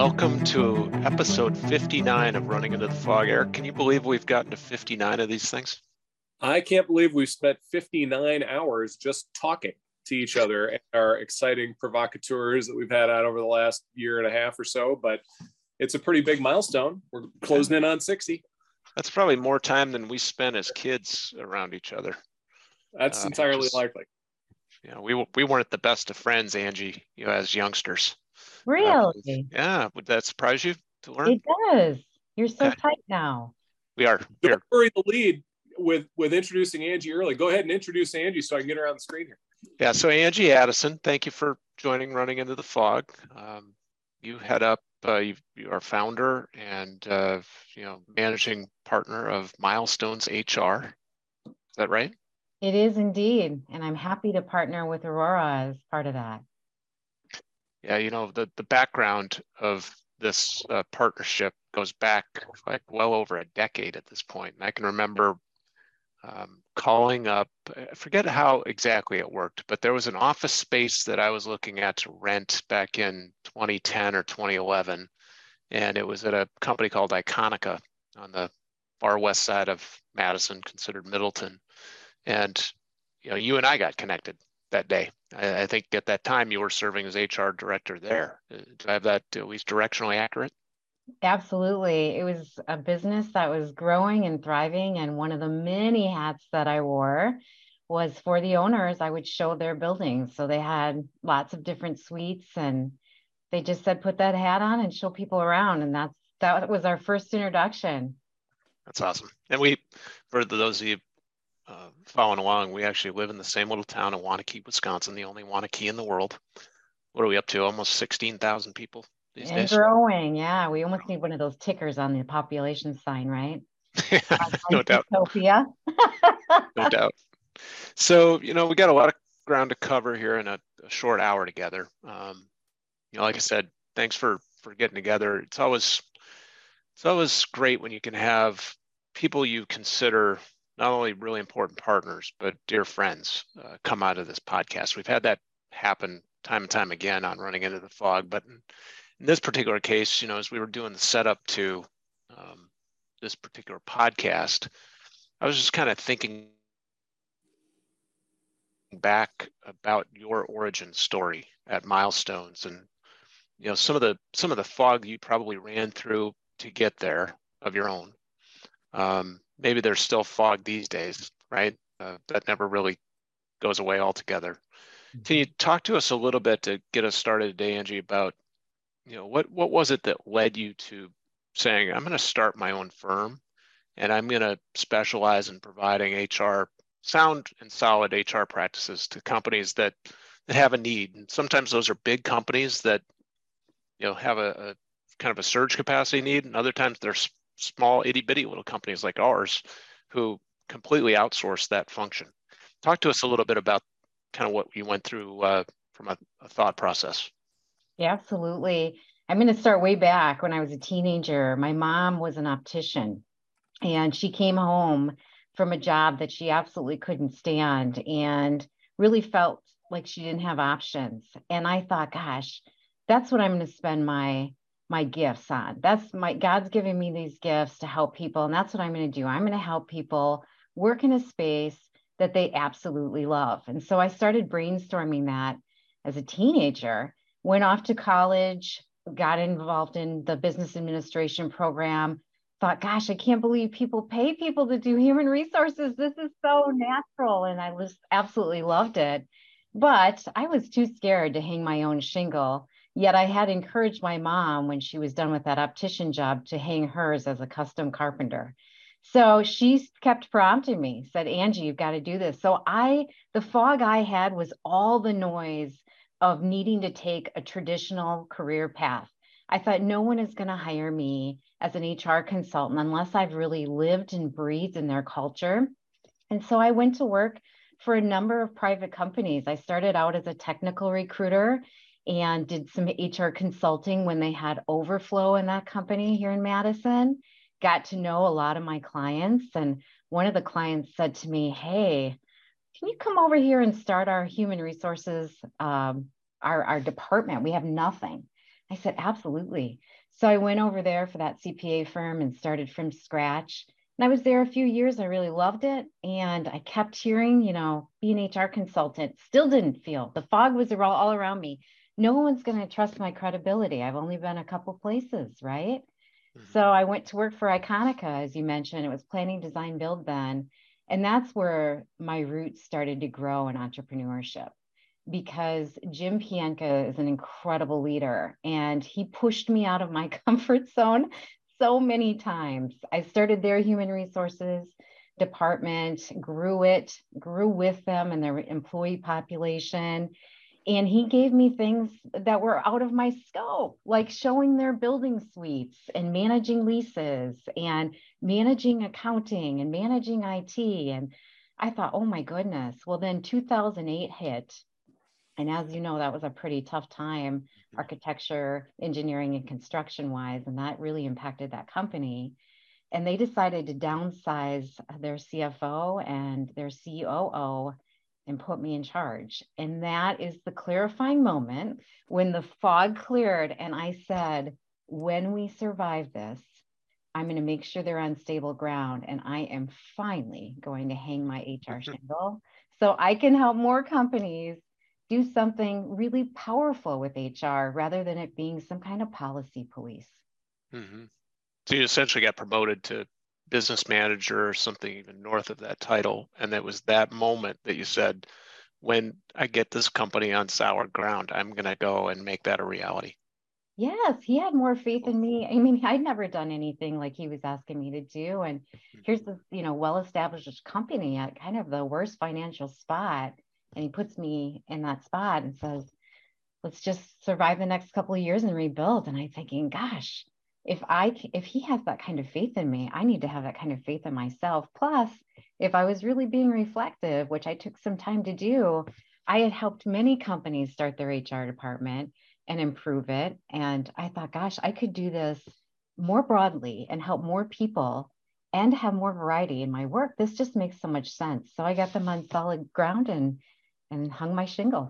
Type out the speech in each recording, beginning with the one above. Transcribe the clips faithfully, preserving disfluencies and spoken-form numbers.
welcome to episode fifty-nine of Running into the Fog. Eric, can you believe we've gotten to fifty-nine of these things? I can't believe we've spent fifty-nine hours just talking to each other and our exciting provocateurs that we've had on over the last year and a half or so, but it's a pretty big milestone. We're closing in on sixty. That's probably more time than we spent as kids around each other. That's uh, entirely just, likely. You know, we we weren't the best of friends, Angie, you know, as youngsters. Really? Uh, yeah. Would that surprise you to learn? It does. You're so okay. tight now. We are. Don't bury the lead with, with introducing Angie early. Go ahead and introduce Angie so I can get her on the screen here. Yeah. So Angie Addison, thank you for joining Running into the Fog. Um, you head up, uh, you, you are founder and, uh, you know, managing partner of Milestones H R. Is that right? It is indeed. And I'm happy to partner with Aurora as part of that. Yeah, you know, the, the background of this uh, partnership goes back like well over a decade at this point. And I can remember um, calling up, I forget how exactly it worked, but there was an office space that I was looking at to rent back in twenty ten or twenty eleven. And it was at a company called Iconica on the far west side of Madison, considered Middleton. And, you know, you and I got connected that day. I, I think at that time you were serving as H R director there. Do I have that at least directionally accurate? Absolutely. It was a business that was growing and thriving. And one of the many hats that I wore was for the owners. I would show their buildings. So they had lots of different suites and they just said, put that hat on and show people around. And that's, that was our first introduction. That's awesome. And we, for those of you Uh, following along, we actually live in the same little town of Waunakee, Wisconsin, the only Waunakee in the world. What are we up to? Almost sixteen thousand people these and days? Growing, yeah. We almost need one of those tickers on the population sign, right? No doubt. Utopia. No doubt. So, you know, we got a lot of ground to cover here in a, a short hour together. Um, you know, like I said, thanks for for getting together. It's always it's always great when you can have people you consider not only really important partners, but dear friends uh, come out of this podcast. We've had that happen time and time again on Running into the Fog. But in, in this particular case, you know, as we were doing the setup to um, this particular podcast, I was just kind of thinking back about your origin story at Milestones, and you know, some of the some of the fog you probably ran through to get there of your own. Um, maybe there's still fog these days, right? Uh, that never really goes away altogether. Mm-hmm. Can you talk to us a little bit to get us started today, Angie, about, you know, what, what was it that led you to saying, I'm going to start my own firm and I'm going to specialize in providing H R, sound and solid H R practices to companies that, that have a need. And sometimes those are big companies that, you know, have a, a kind of a surge capacity need. And other times they're small itty bitty little companies like ours who completely outsource that function. Talk to us a little bit about kind of what you went through uh, from a, a thought process. Yeah, absolutely. I'm going to start way back when I was a teenager. My mom was an optician and she came home from a job that she absolutely couldn't stand and really felt like she didn't have options. And I thought, gosh, that's what I'm going to spend my my gifts on. That's my, God's giving me these gifts to help people. And that's what I'm going to do. I'm going to help people work in a space that they absolutely love. And so I started brainstorming that as a teenager, went off to college, got involved in the business administration program, thought, gosh, I can't believe people pay people to do human resources. This is so natural. And I just absolutely loved it. But I was too scared to hang my own shingle. Yet I had encouraged my mom when she was done with that optician job to hang hers as a custom carpenter. So she kept prompting me, said, Angie, you've got to do this. So I, the fog I had was all the noise of needing to take a traditional career path. I thought no one is going to hire me as an H R consultant unless I've really lived and breathed in their culture. And so I went to work for a number of private companies. I started out as a technical recruiter and did some H R consulting when they had overflow in that company here in Madison. Got to know a lot of my clients. And one of the clients said to me, hey, can you come over here and start our human resources, um, our, our department? We have nothing. I said, absolutely. So I went over there for that C P A firm and started from scratch. And I was there a few years. I really loved it. And I kept hearing, you know, be an H R consultant, still didn't feel the fog was all around me. No one's going to trust my credibility. I've only been a couple places, right? Mm-hmm. So I went to work for Iconica, as you mentioned. It was planning, design, build then. And that's where my roots started to grow in entrepreneurship, because Jim Pienka is an incredible leader and he pushed me out of my comfort zone so many times. I started their human resources department, grew it, grew with them and their employee population. And he gave me things that were out of my scope, like showing their building suites and managing leases and managing accounting and managing I T. And I thought, oh my goodness. Well, then two thousand eight hit. And as you know, that was a pretty tough time, architecture, engineering, and construction wise, and that really impacted that company. And they decided to downsize their C F O and their C O O and put me in charge. And that is the clarifying moment when the fog cleared and I said, when we survive this, I'm going to make sure they're on stable ground. And I am finally going to hang my H R shingle so I can help more companies do something really powerful with H R rather than it being some kind of policy police. Mm-hmm. So you essentially got promoted to business manager or something even north of that title. And it was that moment that you said, when I get this company on sour ground, I'm going to go and make that a reality. Yes, he had more faith in me. I mean, I'd never done anything like he was asking me to do. And here's this, you know, well-established company at kind of the worst financial spot. And he puts me in that spot and says, let's just survive the next couple of years and rebuild. And I'm thinking, gosh, if I, if he has that kind of faith in me, I need to have that kind of faith in myself. Plus, if I was really being reflective, which I took some time to do, I had helped many companies start their H R department and improve it. And I thought, gosh, I could do this more broadly and help more people and have more variety in my work. This just makes so much sense. So I got them on solid ground and and hung my shingle.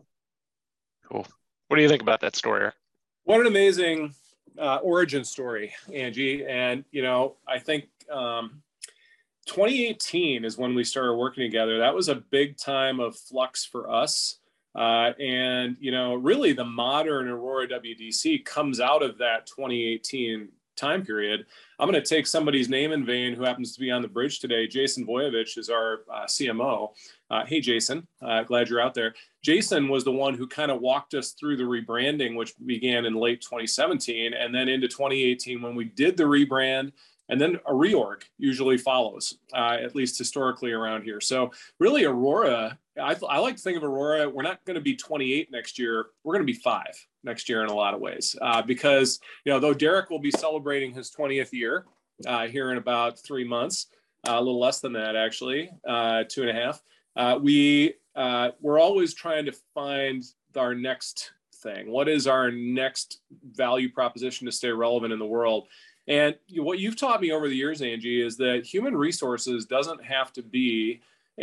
Cool. What do you think about that story? What an amazing uh, origin story, Angie. And, you know, I think um, twenty eighteen is when we started working together. That was a big time of flux for us. Uh, and, you know, really the modern Aurora W D C comes out of that twenty eighteen time period. I'm going to take somebody's name in vain who happens to be on the bridge today. Jason Voyevich is our uh, C M O. Uh, hey, Jason, uh, glad you're out there. Jason was the one who kind of walked us through the rebranding, which began in late twenty seventeen and then into twenty eighteen when we did the rebrand. And then a reorg usually follows, uh, at least historically around here. So really Aurora, I, I like to think of Aurora, we're not going to be twenty-eight next year. We're going to be five next year in a lot of ways. Uh, because, you know, though Derek will be celebrating his twentieth year uh, here in about three months, uh, a little less than that, actually, uh, two and a half. Uh, we, uh, we're always trying to find our next thing. What is our next value proposition to stay relevant in the world? And what you've taught me over the years, Angie, is that human resources doesn't have to be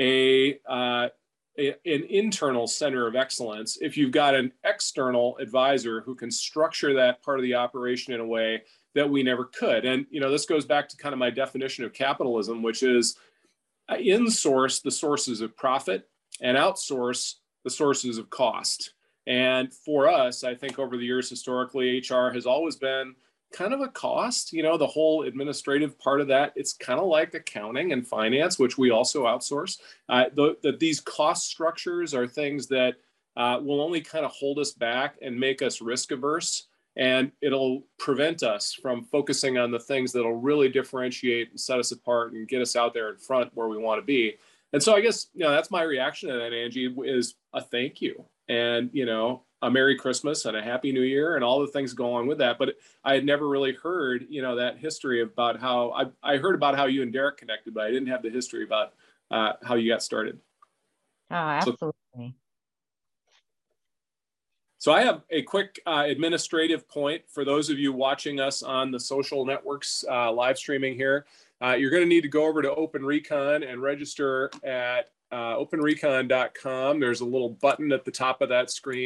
a, uh, a an internal center of excellence if you've got an external advisor who can structure that part of the operation in a way that we never could. And, you know, this goes back to kind of my definition of capitalism, which is in-source the sources of profit and outsource the sources of cost. And for us, I think over the years, historically, H R has always been kind of a cost, you know, the whole administrative part of that. It's kind of like accounting and finance, which we also outsource. Uh, the, the, these cost structures are things that uh, will only kind of hold us back and make us risk averse. And it'll prevent us from focusing on the things that'll really differentiate and set us apart and get us out there in front where we want to be. And so I guess, you know, that's my reaction to that, Angie, is a thank you. And, you know, a Merry Christmas and a Happy New Year and all the things go on with that. But I had never really heard, you know, that history about how I, I heard about how you and Derek connected, but I didn't have the history about uh, how you got started. Oh, absolutely. So, so I have a quick uh, administrative point for those of you watching us on the social networks uh, live streaming here. Uh, you're going to need to go over to OpenRecon and register at uh, open recon dot com. There's a little button at the top of that screen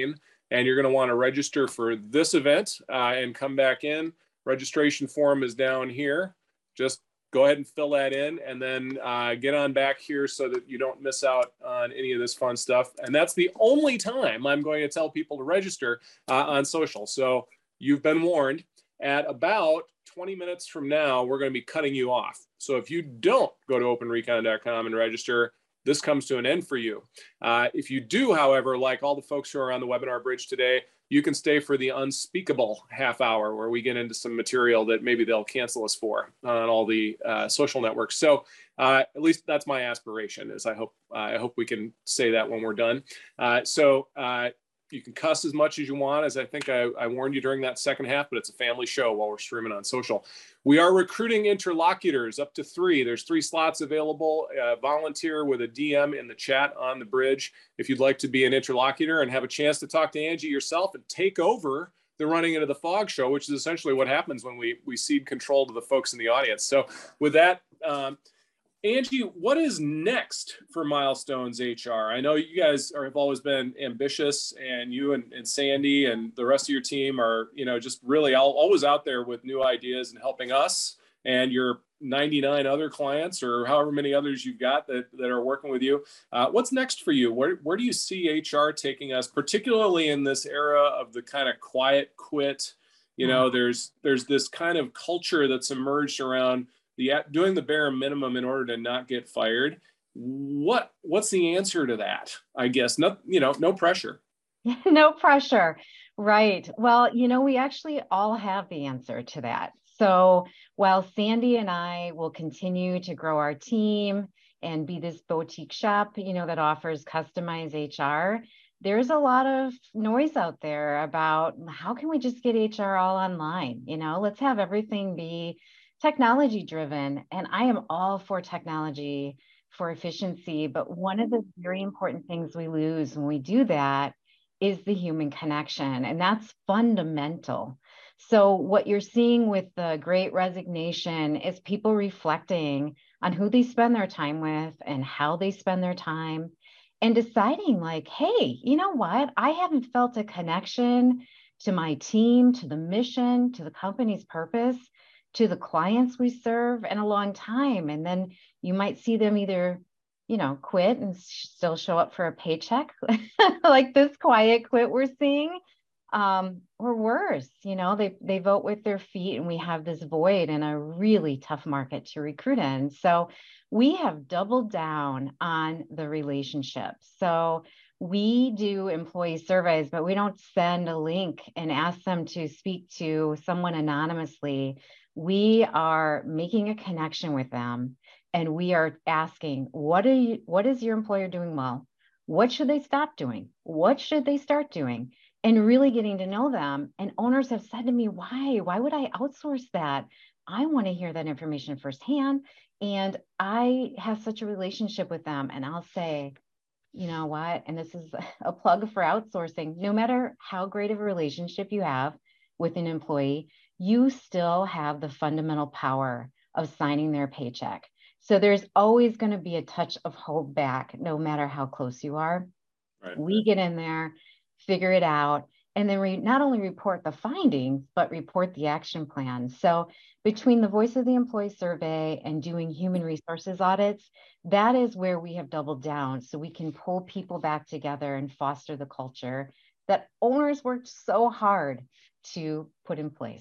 and you're going to want to register for this event uh, and come back in. Registration form is down here. Just go ahead and fill that in, and then uh, get on back here so that you don't miss out on any of this fun stuff. And that's the only time I'm going to tell people to register uh, on social. So you've been warned. At about twenty minutes from now, we're going to be cutting you off. So if you don't go to open recon dot com and register, this comes to an end for you. Uh, if you do, however, like all the folks who are on the webinar bridge today, you can stay for the unspeakable half hour where we get into some material that maybe they'll cancel us for on all the uh, social networks. So uh, at least that's my aspiration, is I hope, uh, I hope we can say that when we're done. Uh, so uh, you can cuss as much as you want, as I think I, I warned you during that second half, but it's a family show while we're streaming on social. We are recruiting interlocutors up to three. There's three slots available. Uh, volunteer with a D M in the chat on the bridge if you'd like to be an interlocutor and have a chance to talk to Angie yourself and take over the Running Into the Fog show, which is essentially what happens when we, we cede control to the folks in the audience. So with that, um, Angie, what is next for Milestones H R? I know you guys are, have always been ambitious, and you and, and Sandy and the rest of your team are, you know, just really all, always out there with new ideas and helping us and your ninety-nine other clients, or however many others you've got that, that are working with you. Uh, what's next for you? Where, where do you see H R taking us, particularly in this era of the kind of quiet quit? You know, there's there's this kind of culture that's emerged around the doing the bare minimum in order to not get fired. What what's the answer to that? I guess not, you know, no pressure. No pressure. Right. Well, you know, we actually all have the answer to that. So while Sandy and I will continue to grow our team and be this boutique shop, you know, that offers customized H R, there's a lot of noise out there about how can we just get H R all online? You know, let's have everything be technology driven. And I am all for technology for efficiency. But one of the very important things we lose when we do that is the human connection. And that's fundamental. So what you're seeing with the Great Resignation is people reflecting on who they spend their time with and how they spend their time, and deciding like, hey, you know what? I haven't felt a connection to my team, to the mission, to the company's purpose, to the clients we serve in a long time. And then you might see them either, you know, quit and still show up for a paycheck, like this quiet quit we're seeing, um, or worse, you know, they, they vote with their feet, and we have this void in a really tough market to recruit in. So we have doubled down on the relationship. So we do employee surveys, but we don't send a link and ask them to speak to someone anonymously. We are making a connection with them, and we are asking, what are you, what is your employer doing well? What should they stop doing? What should they start doing? And really getting to know them. And owners have said to me, why? Why would I outsource that? I want to hear that information firsthand. And I have such a relationship with them. And I'll say, you know what? And this is a plug for outsourcing. No matter how great of a relationship you have with an employee, you still have the fundamental power of signing their paycheck. So there's always going to be a touch of hold back, no matter how close you are. Right. We get in there, figure it out, and then we not only report the findings, but report the action plan. So between the Voice of the Employee survey and doing human resources audits, that is where we have doubled down, so we can pull people back together and foster the culture that owners worked so hard to put in place.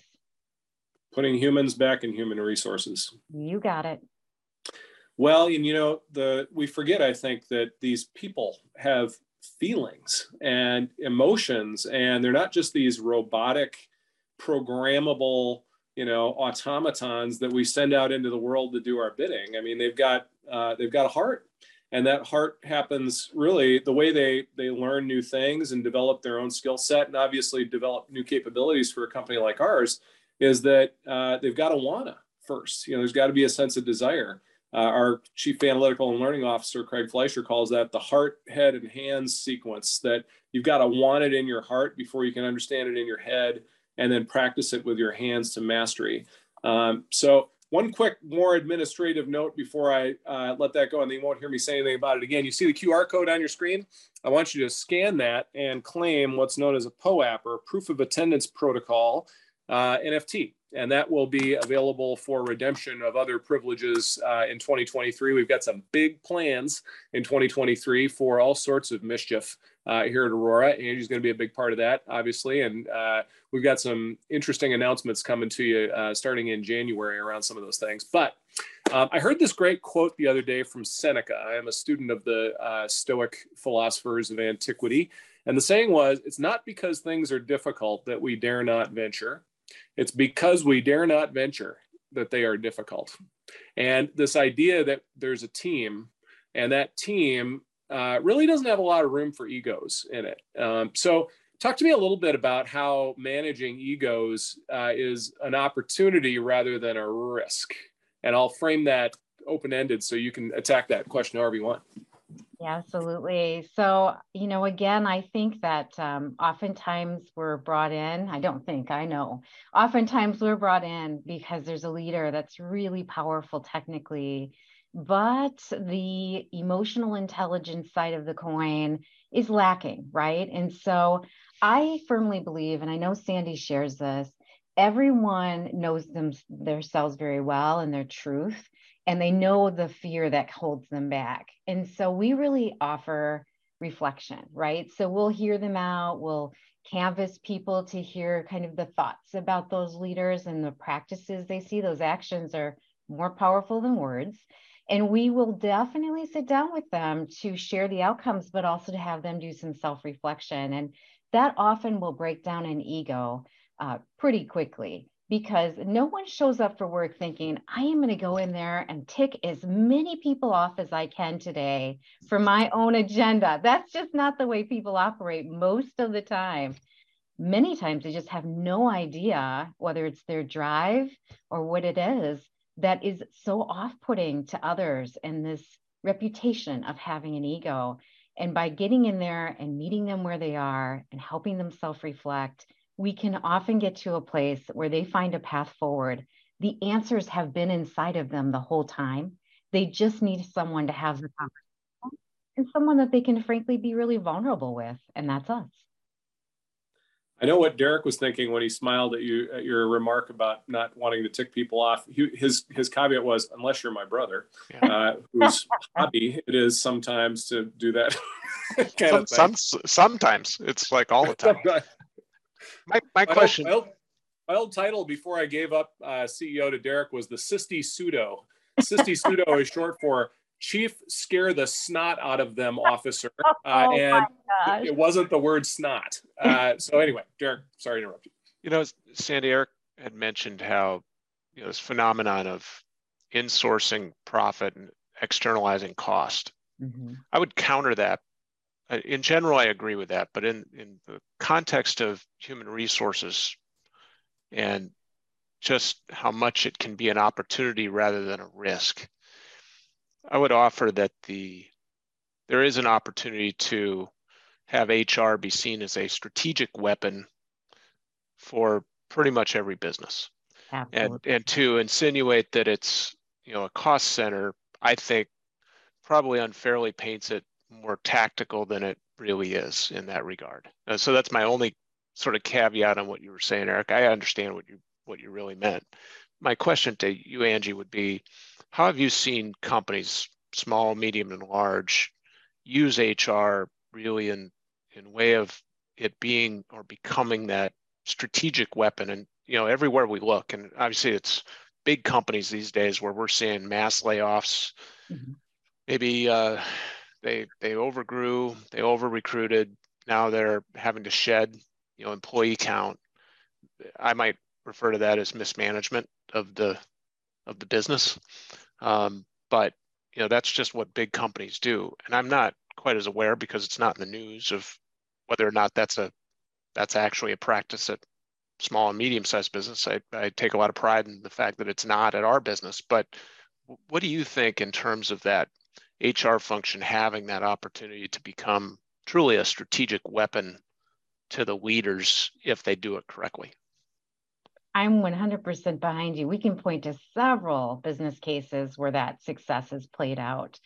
Putting humans back in human resources. You got it. Well, and you know, the we forget, I think, that these people have feelings and emotions, and they're not just these robotic, programmable, you know, automatons that we send out into the world to do our bidding. I mean, they've got uh, they've got a heart, and that heart happens really the way they they learn new things and develop their own skill set, and obviously develop new capabilities for a company like ours, is that uh, they've got to wanna first. You know, there's got to be a sense of desire. Uh, our Chief Analytical and Learning Officer, Craig Fleischer, calls that the heart, head, and hands sequence, that you've got to want it in your heart before you can understand it in your head, and then practice it with your hands to mastery. Um, so one quick, more administrative note before I uh, let that go, and then you won't hear me say anything about it again. You see the Q R code on your screen? I want you to scan that and claim what's known as a P O A P, or Proof of Attendance Protocol uh, N F T. And that will be available for redemption of other privileges uh, in twenty twenty-three. We've got some big plans in twenty twenty-three for all sorts of mischief uh, here at Aurora. Angie's going to be a big part of that, obviously. And uh, we've got some interesting announcements coming to you uh, starting in January around some of those things. But um, I heard this great quote the other day from Seneca. I am a student of the uh, Stoic philosophers of antiquity. And the saying was, it's not because things are difficult that we dare not venture. It's because we dare not venture that they are difficult. And this idea that there's a team, and that team uh, really doesn't have a lot of room for egos in it. Um, so talk to me a little bit about how managing egos uh, is an opportunity rather than a risk. And I'll frame that open-ended so you can attack that question however you want. Yeah, absolutely. So, you know, again, I think that um, oftentimes we're brought in, I don't think, I know, oftentimes we're brought in because there's a leader that's really powerful technically, but the emotional intelligence side of the coin is lacking, right? And so I firmly believe, and I know Sandy shares this, everyone knows them, themselves very well and their truth. And they know the fear that holds them back. And so we really offer reflection, right? So we'll hear them out, we'll canvas people to hear kind of the thoughts about those leaders and the practices they see. Those actions are more powerful than words. And we will definitely sit down with them to share the outcomes, but also to have them do some self-reflection. And that often will break down an ego uh, pretty quickly. Because no one shows up for work thinking, I am going to go in there and tick as many people off as I can today for my own agenda. That's just not the way people operate most of the time. Many times they just have no idea whether it's their drive or what it is that is so off-putting to others, and this reputation of having an ego. And by getting in there and meeting them where they are and helping them self-reflect, we can often get to a place where they find a path forward. The answers have been inside of them the whole time. They just need someone to have the conversation, and someone that they can frankly be really vulnerable with, and that's us. I know what Derek was thinking when he smiled at you at your remark about not wanting to tick people off. He, his his caveat was, unless you're my brother, yeah. uh, whose hobby it is sometimes to do that kind some, of thing. Some, sometimes it's like all the time. My, my question. My old, my old title before I gave up uh, C E O to Derek was the Sisti Pseudo. Sisti Pseudo is short for Chief Scare the Snot Out of Them Officer. Uh, oh and it wasn't the word snot. Uh, so anyway, Derek, sorry to interrupt you. You know, Sandy, Eric had mentioned how, you know, this phenomenon of insourcing profit and externalizing cost. Mm-hmm. I would counter that. In general, I agree with that, but in, in the context of human resources and just how much it can be an opportunity rather than a risk, I would offer that the there is an opportunity to have H R be seen as a strategic weapon for pretty much every business. And, and to insinuate that it's, you know, a cost center, I think probably unfairly paints it more tactical than it really is in that regard. Uh, so that's my only sort of caveat on what you were saying, Eric. I understand what you what you really meant. My question to you, Angie, would be, how have you seen companies, small, medium, and large, use H R really in in way of it being or becoming that strategic weapon? And you know, everywhere we look, and obviously it's big companies these days where we're seeing mass layoffs. Mm-hmm. Maybe uh, they they overgrew, they over recruited. Now they're having to shed, you know, employee count. I might refer to that as mismanagement of the of the business. Um, but you know, that's just what big companies do. And I'm not quite as aware, because it's not in the news, of whether or not that's a that's actually a practice at small and medium-sized business. I, I take a lot of pride in the fact that it's not at our business. But what do you think in terms of that H R function having that opportunity to become truly a strategic weapon to the leaders if they do it correctly? I'm one hundred percent behind you. We can point to several business cases where that success has played out.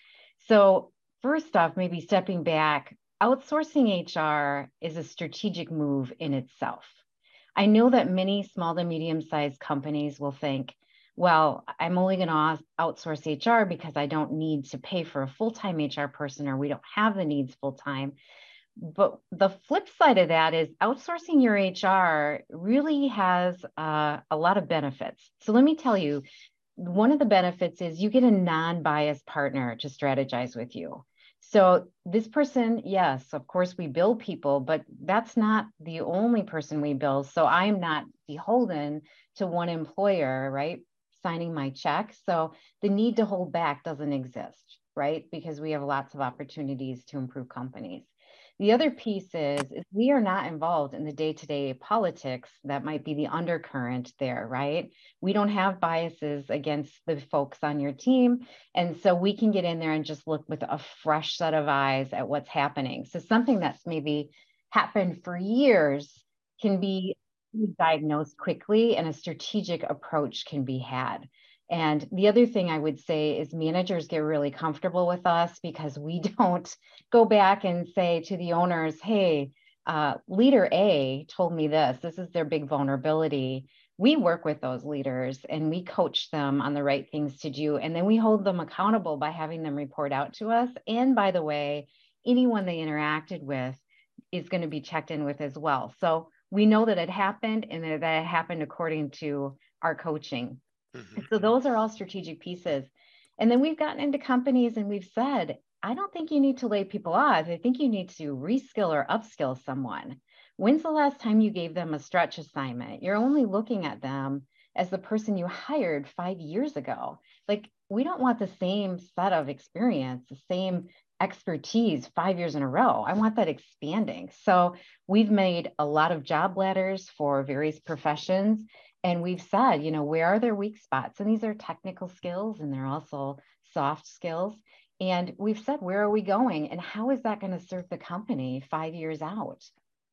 So first off, maybe stepping back, outsourcing H R is a strategic move in itself. I know that many small to medium-sized companies will think, well, I'm only going to outsource H R because I don't need to pay for a full-time H R person, or we don't have the needs full-time. But the flip side of that is outsourcing your H R really has uh, a lot of benefits. So let me tell you, one of the benefits is you get a non-biased partner to strategize with you. So this person, yes, of course we bill people, but that's not the only person we bill. So I'm not beholden to one employer, right, signing my check. So the need to hold back doesn't exist, right, because we have lots of opportunities to improve companies. The other piece is, is we are not involved in the day-to-day politics that might be the undercurrent there, right? We don't have biases against the folks on your team. And so we can get in there and just look with a fresh set of eyes at what's happening. So something that's maybe happened for years can be diagnosed quickly, and a strategic approach can be had. And the other thing I would say is managers get really comfortable with us because we don't go back and say to the owners, hey, uh, leader A told me this, this is their big vulnerability. We work with those leaders and we coach them on the right things to do. And then we hold them accountable by having them report out to us. And by the way, anyone they interacted with is going to be checked in with as well. So we know that it happened and that it happened according to our coaching. Mm-hmm. So those are all strategic pieces. And then we've gotten into companies and we've said, I don't think you need to lay people off. I think you need to reskill or upskill someone. When's the last time you gave them a stretch assignment? You're only looking at them as the person you hired five years ago. Like, we don't want the same set of experience, the same expertise five years in a row. I want that expanding. So we've made a lot of job ladders for various professions. And we've said, you know, where are their weak spots? And these are technical skills and they're also soft skills. And we've said, where are we going? And how is that going to serve the company five years out?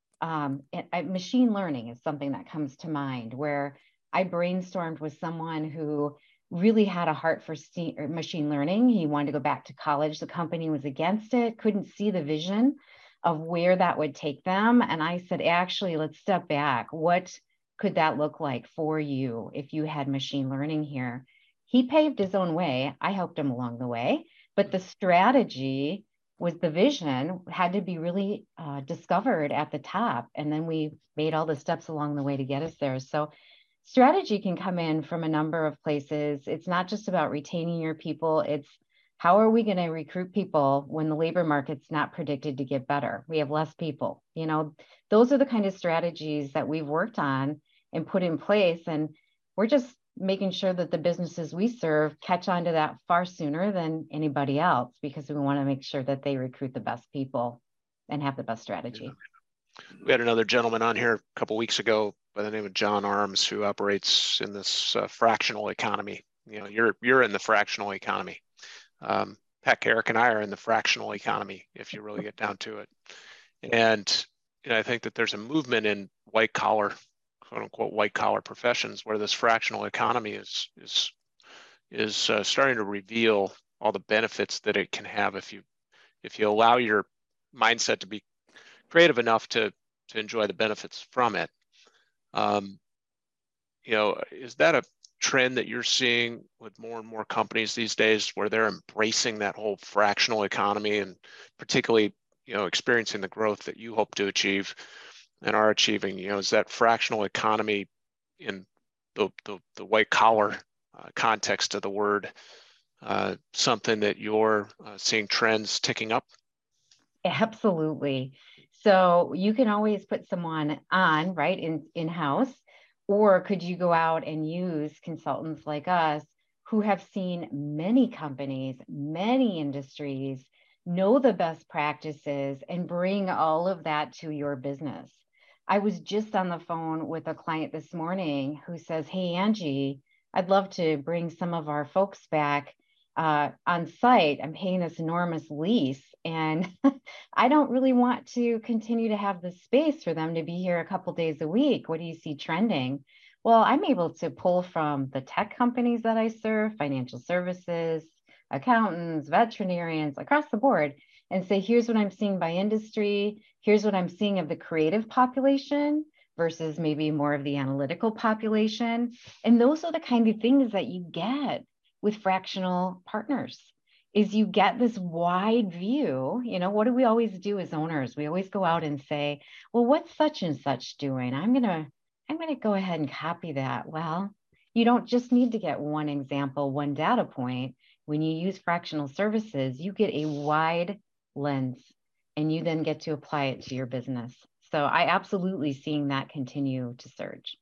Um, and I, machine learning is something that comes to mind, where I brainstormed with someone who really had a heart for st- machine learning. He wanted to go back to college. The company was against it, couldn't see the vision of where that would take them. And I said, actually, let's step back. What could that look like for you if you had machine learning here? He paved his own way. I helped him along the way, but the strategy was the vision had to be really uh, discovered at the top. And then we made all the steps along the way to get us there. So strategy can come in from a number of places. It's not just about retaining your people. It's how are we going to recruit people when the labor market's not predicted to get better? We have less people. You know, those are the kind of strategies that we've worked on and put in place. And we're just making sure that the businesses we serve catch on to that far sooner than anybody else, because we want to make sure that they recruit the best people and have the best strategy. Yeah. We had another gentleman on here a couple of weeks ago by the name of John Arms, who operates in this uh, fractional economy. You know, you're you're in the fractional economy. Um, heck, Eric and I are in the fractional economy, if you really get down to it. And you know, I think that there's a movement in white collar, quote unquote, white collar professions where this fractional economy is is is uh, starting to reveal all the benefits that it can have if you if you allow your mindset to be creative enough to to enjoy the benefits from it. Um, you know, is that a trend that you're seeing with more and more companies these days, where they're embracing that whole fractional economy and particularly, you know, experiencing the growth that you hope to achieve and are achieving? You know, is that fractional economy in the the, the white collar uh, context of the word uh, something that you're uh, seeing trends ticking up? Absolutely. So you can always put someone on, right, in in-house, or could you go out and use consultants like us who have seen many companies, many industries, know the best practices, and bring all of that to your business? I was just on the phone with a client this morning who says, hey, Angie, I'd love to bring some of our folks back uh, on site. I'm paying this enormous lease, and I don't really want to continue to have the space for them to be here a couple days a week. What do you see trending? Well, I'm able to pull from the tech companies that I serve, financial services, accountants, veterinarians, across the board, and say, here's what I'm seeing by industry. Here's what I'm seeing of the creative population versus maybe more of the analytical population. And those are the kind of things that you get with fractional partners, is you get this wide view. You know, what do we always do as owners? We always go out and say, well, what's such and such doing? I'm going to, I'm going to go ahead and copy that. Well, you don't just need to get one example, one data point. When you use fractional services, you get a wide lens and you then get to apply it to your business. So I absolutely seeing that continue to surge.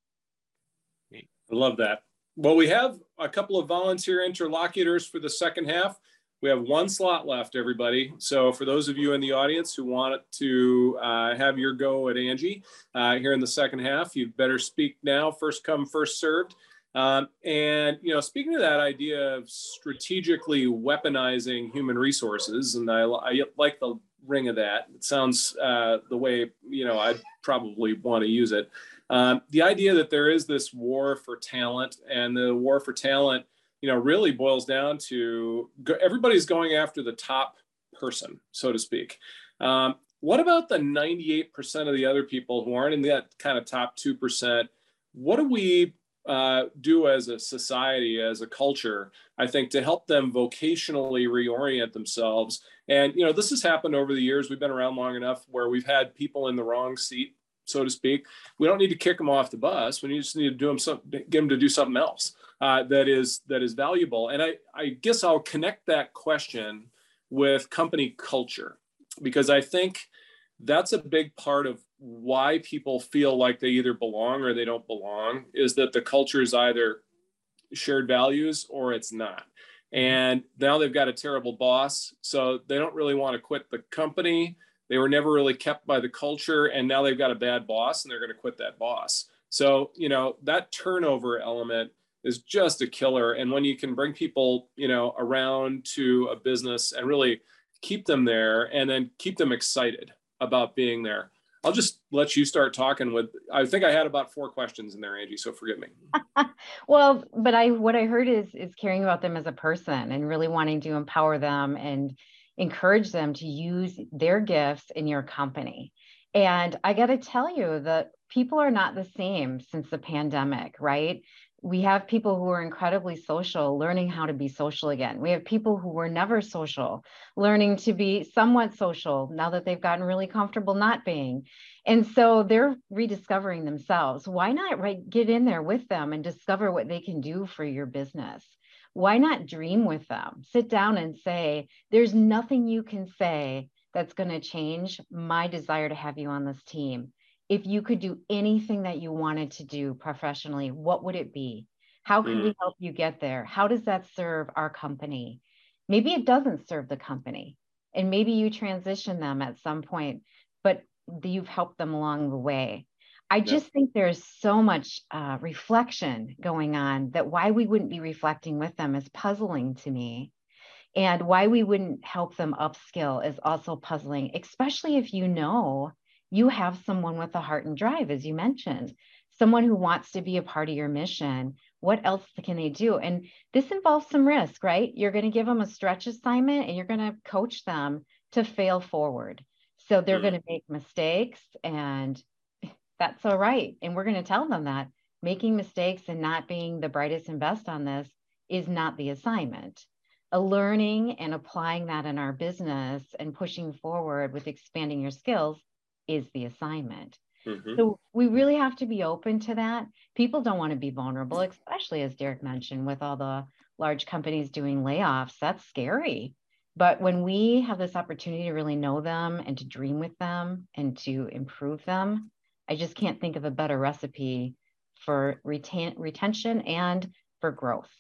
I love that. Well, we have a couple of volunteer interlocutors for the second half. We have one slot left, everybody. So for those of you in the audience who want to uh, have your go at Angie uh, here in the second half, you'd better speak now. First come, first served. Um, and, you know, speaking of that idea of strategically weaponizing human resources, and I, I like the ring of that. It sounds uh, the way, you know, I'd probably want to use it. Um, the idea that there is this war for talent, and the war for talent, you know, really boils down to go, everybody's going after the top person, so to speak. Um, what about the ninety-eight percent of the other people who aren't in that kind of top two percent? What do we uh, do as a society, as a culture, I think, to help them vocationally reorient themselves? And, you know, this has happened over the years. We've been around long enough where we've had people in the wrong seat, so to speak. We don't need to kick them off the bus. We just need to do them some, get them to do something else uh, that is that is valuable. And I, I guess I'll connect that question with company culture, because I think that's a big part of why people feel like they either belong or they don't belong, is that the culture is either shared values or it's not. And now they've got a terrible boss, so they don't really want to quit the company. They were never really kept by the culture, and now they've got a bad boss and they're going to quit that boss. So, you know, that turnover element is just a killer. And when you can bring people, you know, around to a business and really keep them there and then keep them excited about being there. I'll just let you start talking with, I think I had about four questions in there, Angie, so forgive me. Well, but I, what I heard is, is caring about them as a person and really wanting to empower them and encourage them to use their gifts in your company. And I got to tell you that people are not the same since the pandemic, right? We have people who are incredibly social, learning how to be social again. We have people who were never social, learning to be somewhat social now that they've gotten really comfortable not being. And so they're rediscovering themselves. Why not right, get in there with them and discover what they can do for your business? Why not dream with them? Sit down and say, there's nothing you can say that's going to change my desire to have you on this team. If you could do anything that you wanted to do professionally, what would it be? How can mm. we help you get there? How does that serve our company? Maybe it doesn't serve the company, and maybe you transition them at some point, but you've helped them along the way. I just yeah. think there's so much uh, reflection going on that why we wouldn't be reflecting with them is puzzling to me. And why we wouldn't help them upskill is also puzzling, especially if you know you have someone with a heart and drive, as you mentioned, someone who wants to be a part of your mission. What else can they do? And this involves some risk, right? You're going to give them a stretch assignment and you're going to coach them to fail forward. So they're mm. going to make mistakes, and that's all right. And we're going to tell them that making mistakes and not being the brightest and best on this is not the assignment. A learning and applying that in our business and pushing forward with expanding your skills is the assignment. Mm-hmm. So we really have to be open to that. People don't want to be vulnerable, especially as Derek mentioned, with all the large companies doing layoffs. That's scary. But when we have this opportunity to really know them and to dream with them and to improve them, I just can't think of a better recipe for retain, retention and for growth.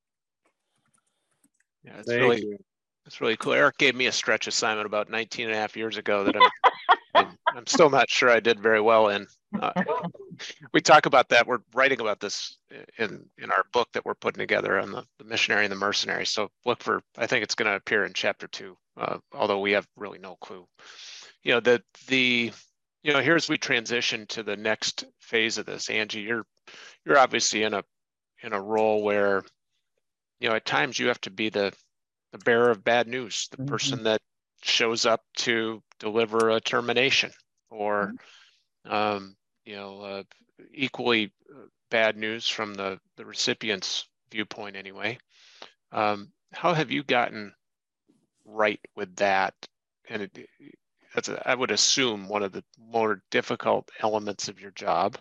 Yeah, it's Thank really, you. It's really cool. Eric gave me a stretch assignment about nineteen and a half years ago that I'm I'm, I'm still not sure I did very well in. Uh, we talk about that. We're writing about this in, in our book that we're putting together on the, the missionary and the mercenary. So look for, I think it's going to appear in chapter two, uh, although we have really no clue. You know, the, the, you know, here as we transition to the next phase of this, Angie, you're, you're obviously in a in a role where, you know, at times you have to be the the bearer of bad news, the mm-hmm. person that shows up to deliver a termination, or mm-hmm. um, you know, uh, equally bad news from the the recipient's viewpoint anyway. Um, how have you gotten right with that? And it, that's a, I would assume one of the more difficult elements of your job.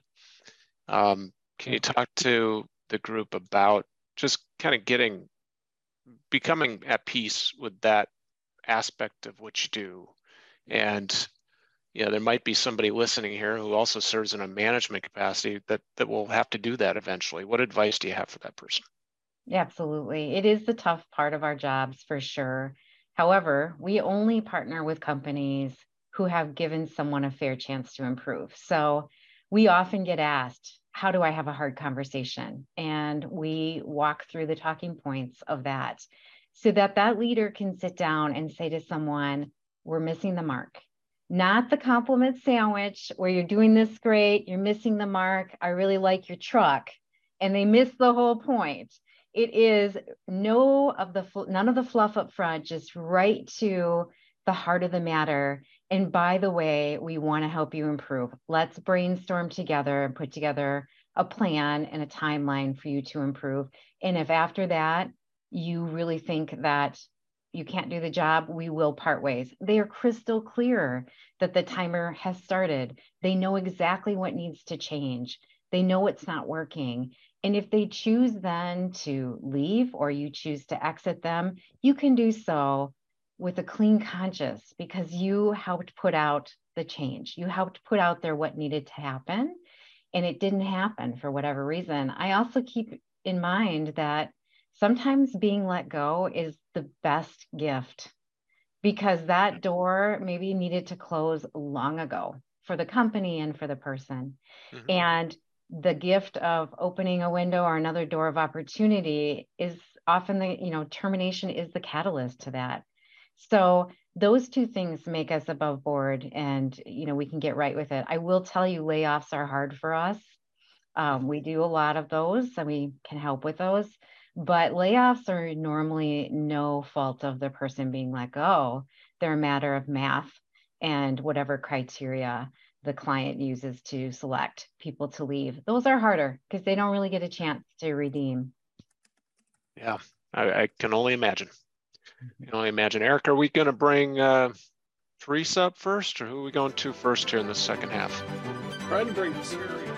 Um, can you talk to the group about just kind of getting, becoming at peace with that aspect of what you do? And, you know, there might be somebody listening here who also serves in a management capacity that, that will have to do that eventually. What advice do you have for that person? Absolutely. It is the tough part of our jobs for sure. However, we only partner with companies who have given someone a fair chance to improve. So we often get asked, how do I have a hard conversation? And we walk through the talking points of that so that that leader can sit down and say to someone, we're missing the mark. Not the compliment sandwich where you're doing this great, you're missing the mark, I really like your truck, and they miss the whole point. It is no of the none of the fluff up front, just right to the heart of the matter. And by the way, we want to help you improve. Let's brainstorm together and put together a plan and a timeline for you to improve. And if after that, you really think that you can't do the job, we will part ways. They are crystal clear that the timer has started. They know exactly what needs to change. They know it's not working. And if they choose then to leave or you choose to exit them, you can do so with a clean conscience because you helped put out the change. You helped put out there what needed to happen, and it didn't happen for whatever reason. I also keep in mind that sometimes being let go is the best gift because that door maybe needed to close long ago for the company and for the person. Mm-hmm. And the gift of opening a window or another door of opportunity is often the, you know, termination is the catalyst to that. So those two things make us above board and, you know, we can get right with it. I will tell you, layoffs are hard for us. Um, we do a lot of those and we can help with those, but layoffs are normally no fault of the person being let go. They're a matter of math and whatever criteria the client uses to select people to leave. Those are harder because they don't really get a chance to redeem. Yeah, I, I can only imagine. I can only imagine. Eric, are we going to bring uh, Teresa up first, or who are we going to first here in the second half? Trying to bring Terry.